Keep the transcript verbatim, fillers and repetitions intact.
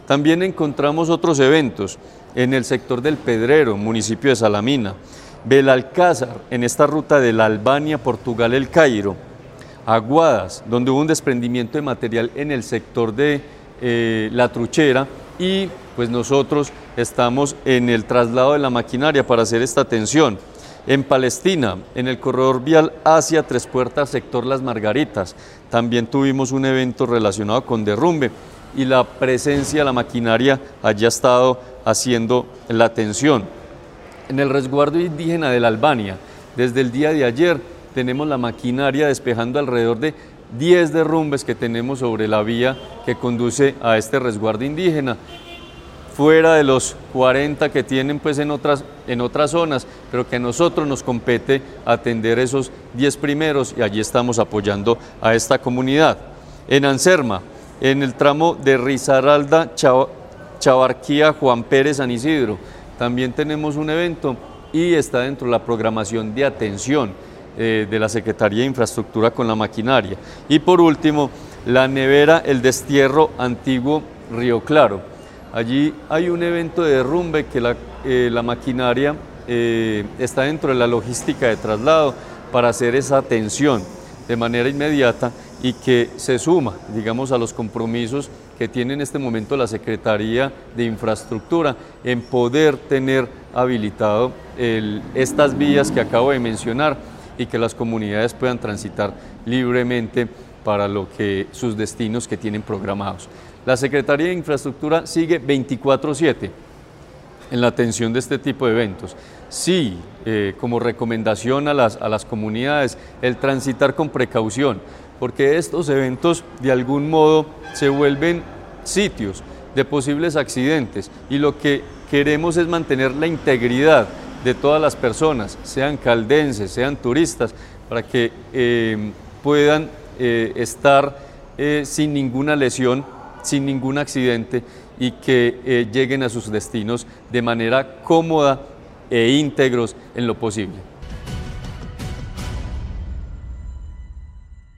También encontramos otros eventos en el sector del Pedrero, municipio de Salamina, Belalcázar, en esta ruta de la Albania, Portugal, El Cairo, Aguadas, donde hubo un desprendimiento de material en el sector de eh, La Truchera, y pues nosotros estamos en el traslado de la maquinaria para hacer esta atención. En Palestina, en el corredor vial hacia Tres Puertas, sector Las Margaritas, también tuvimos un evento relacionado con derrumbe y la presencia de la maquinaria allá ha estado haciendo la atención. En el resguardo indígena de la Albania, desde el día de ayer tenemos la maquinaria despejando alrededor de diez derrumbes que tenemos sobre la vía que conduce a este resguardo indígena, fuera de los cuarenta que tienen pues en otras, en otras zonas, pero que a nosotros nos compete atender esos diez primeros y allí estamos apoyando a esta comunidad. En Anserma, en el tramo de Risaralda, Chavarquía, Juan Pérez, San Isidro, también tenemos un evento y está dentro de la programación de atención eh, de la Secretaría de Infraestructura con la maquinaria. Y por último, la nevera El Destierro Antiguo Río Claro. Allí hay un evento de derrumbe que la, eh, la maquinaria eh, está dentro de la logística de traslado para hacer esa atención de manera inmediata y que se suma, digamos, a los compromisos que tiene en este momento la Secretaría de Infraestructura en poder tener habilitado el, estas vías que acabo de mencionar y que las comunidades puedan transitar libremente para lo que, sus destinos que tienen programados. La Secretaría de Infraestructura sigue veinticuatro siete en la atención de este tipo de eventos. Sí, eh, como recomendación a las, a las comunidades, el transitar con precaución, porque estos eventos de algún modo se vuelven sitios de posibles accidentes y lo que queremos es mantener la integridad de todas las personas, sean caldenses, sean turistas, para que eh, puedan eh, estar eh, sin ninguna lesión, sin ningún accidente y que eh, lleguen a sus destinos de manera cómoda e íntegros en lo posible.